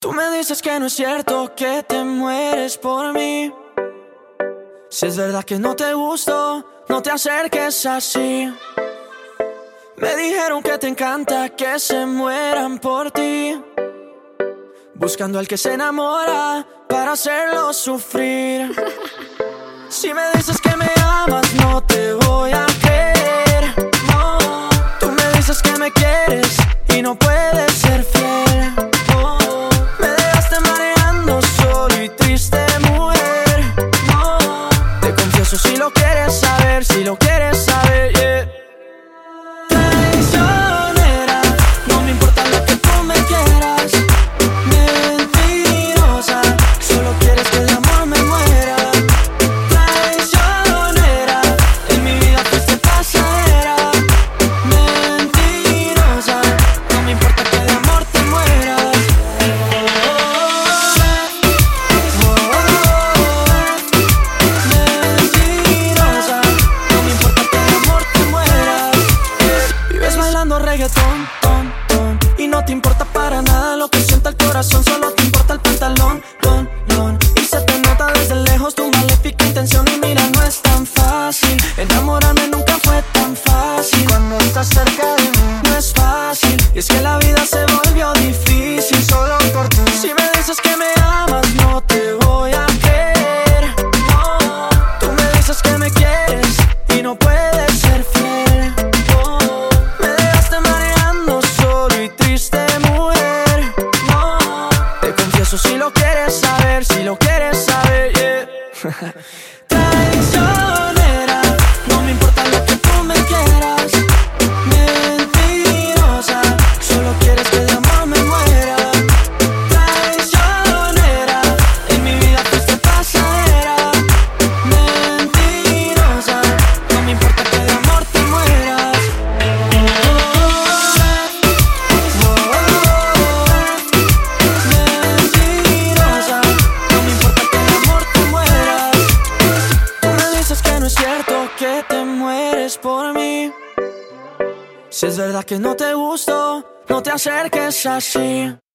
Tú me dices que no es cierto, que te mueres por mí. Si es verdad que no te gusto, no te acerques así. Me dijeron que te encanta que se mueran por ti, buscando al que se enamora para hacerlo sufrir. Si me dices que me amas, no te voy a creer. No, tú me dices que me quieres y no puedes ser fiel. No, me dejaste mareando solo y triste, mujer. No, te confieso si lo quieres saber, si lo quieres saber, yeah. Traicionera, no me importa lo que tú me quieras. Mentirosa, solo quieres que de amor me muera. Traicionera, en mi vida fuiste pasajera. Mentirosa, no me importa que de amor te mueras. Mentirosa, no me importa que de amor te mueras. Vives bailando reggaetón, ton, ton, y no te importa para nada lo que sienta el corazón, solo te importa el pantalón, ton, ton. Y se te nota desde lejos tu maléfica intención. Y mira, no es tan fácil, enamorarme nunca fue tan fácil. Cuando estás cerca de mí, no es fácil, y es que la vida se volvió difícil solo por ti. Si me dices que me amas, no te voy a creer. No, tú me dices que me quieres y no puedes ser fiel. No, me dejaste mareando solo y triste, mujer. No, te confieso si lo quieres saber, si lo quieres saber, yeah. Traicionera, no me importa lo que tú me quieras. Mentirosa, solo quieres que de amor me muera. Traicionera, en mi vida fuiste pasajera. Mentirosa, no me importa que de amor te mueras. Mentirosa, no me importa que de amor te mueras. Tú me dices que no es cierto, que te mueres por mí. Si es verdad que no te gusto, no te acerques así.